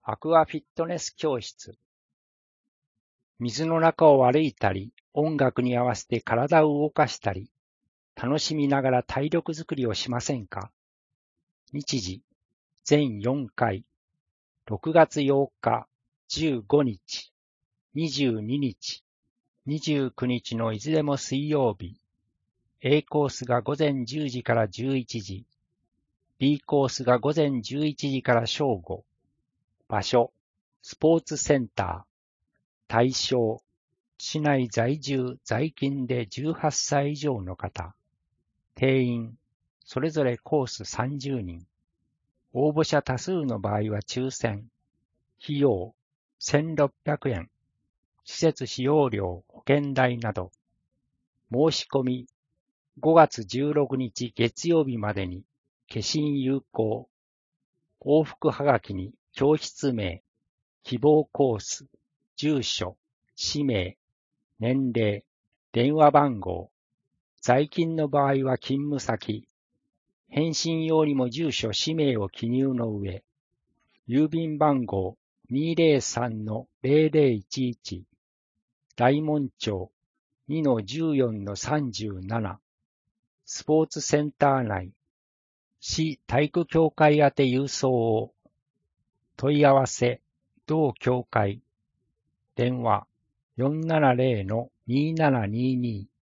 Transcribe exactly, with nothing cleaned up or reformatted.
アクアフィットネス教室。水の中を歩いたり、音楽に合わせて体を動かしたり、楽しみながら体力づくりをしませんか？日時、全よんかい、ろくがつようか、じゅうごにち、にじゅうににち、にじゅうくにちのいずれも水曜日。A コースが午前じゅうじからじゅういちじ、B コースが午前じゅういちじから正午。場所、スポーツセンター。対象、市内在住在勤でじゅうはっさい以上の方。定員、それぞれコースさんじゅうにん。応募者多数の場合は抽選。費用、せんろっぴゃくえん。施設使用料、保険代など。申し込み、ごがつじゅうろくにち月曜日までに、消印有効。往復はがきに教室名、希望コース、住所、氏名、年齢、電話番号、在勤の場合は勤務先、返信用にも住所、氏名を記入の上、郵便番号 にーぜろさんのぜろぜろいちいち、大門町 にのじゅうよんのさんじゅうなな、スポーツセンター内、市体育協会宛て郵送を、問い合わせ、同協会、電話 よんななぜろのにーななにーにー